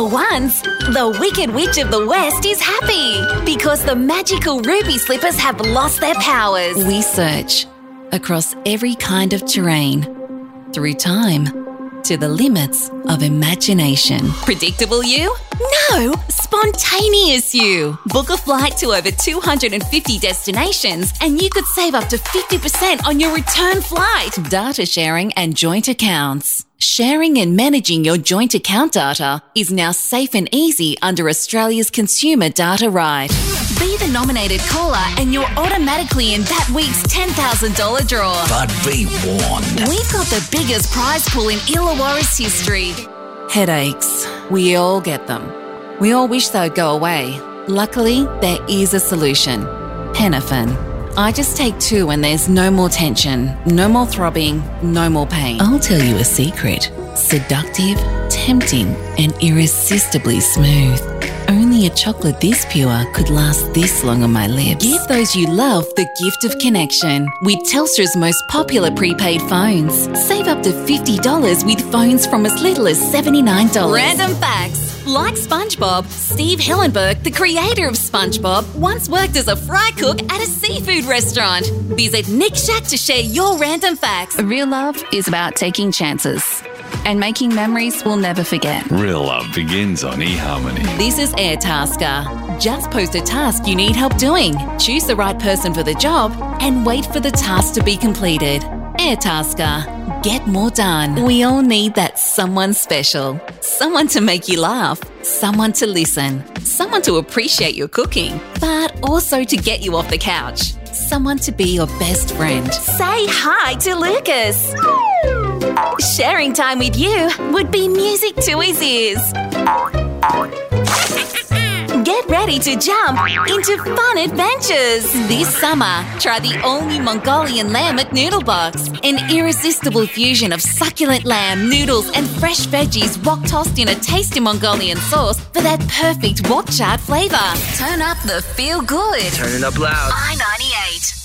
For once, the Wicked Witch of the West is happy because the magical ruby slippers have lost their powers. We search across every kind of terrain, through time, to the limits of imagination. Predictable you? No, spontaneous you. Book a flight to over 250 destinations and you could save up to 50% on your return flight. Data sharing and joint accounts. Sharing and managing your joint account data is now safe and easy under Australia's Consumer Data Right. Be the nominated caller and you're automatically in that week's $10,000 draw. But be warned. We've got the biggest prize pool in Illawarra's history. Headaches. We all get them. We all wish they'd go away. Luckily, there is a solution. Penafin. I just take 2 and there's no more tension, no more throbbing, no more pain. I'll tell you a secret. Seductive, tempting, and irresistibly smooth. Only a chocolate this pure could last this long on my lips. Give those you love the gift of connection with Telstra's most popular prepaid phones. Save up to $50 with phones from as little as $79. Random facts. Like SpongeBob, Steve Hillenburg, the creator of SpongeBob, once worked as a fry cook at a seafood restaurant. Visit Nick Shack to share your random facts. Real love is about taking chances and making memories we'll never forget. Real love begins on eHarmony. This is Airtasker. Just post a task you need help doing. Choose the right person for the job and wait for the task to be completed. Airtasker. Get more done. We all need that someone special. Someone to make you laugh. Someone to listen. Someone to appreciate your cooking, but also to get you off the couch. Someone to be your best friend. Say hi to Lucas. Sharing time with you would be music to his ears. Get ready to jump into fun adventures. This summer, try the all-new Mongolian lamb at Noodle Box. An irresistible fusion of succulent lamb, noodles and fresh veggies wok-tossed in a tasty Mongolian sauce for that perfect wok chart flavour. Turn up the feel-good. Turn it up loud. I-98.